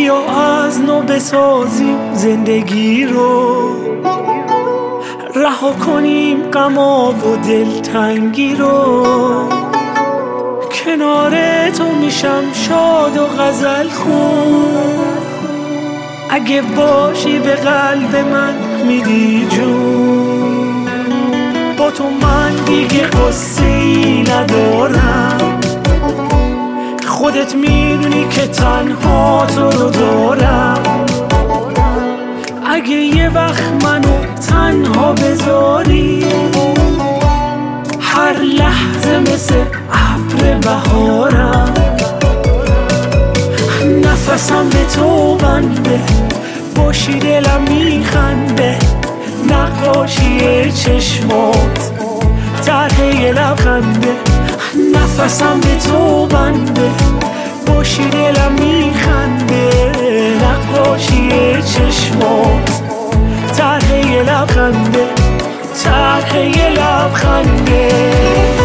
بیا از نو بسازیم زندگی رو، رها کنیم غما و دلتنگی رو. کنار تو میشم شاد و غزل خون، اگه باشی به قلب من میدی جون. با تو من دیگه قصه‌ای ندارم، خودت میدونی که تنها تو رو دارم. اگه یه وقت منو تنها بذاری، هر لحظه مثل ابر بهارم. نفسم به تو بنده، باشی دلم میخنده. نقاشی چشمات طرح یه لبخنده. نفسم به تو بنده، باشی دلم میخنده. نقاشی چشمات طرح یه لبخنده، طرح یه لبخنده.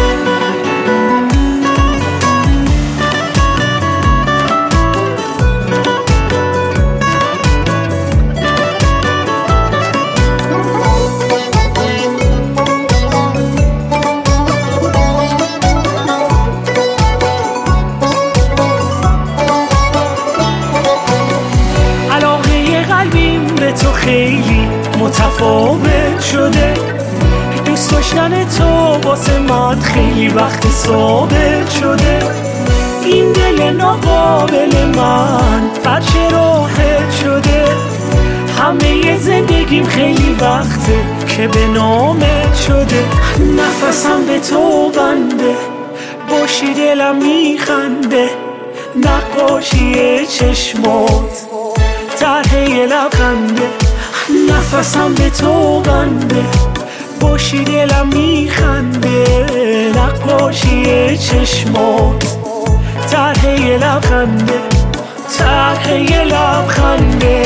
تو خیلی متفاوت شده، دوست داشتن تو واسه من خیلی وقت ثابت شده. این دل ناقابل من فرش راحت شده، همه زندگیم خیلی وقته که به نامت شده. نفسم به تو بنده، باشی دلم میخنده. نقاشی چشمات طرح یه لبخنده. نفسم به تو بنده، باشی دلم میخنده. نقاشی چشمات طرح یه لبخنده، طرح یه لبخنده.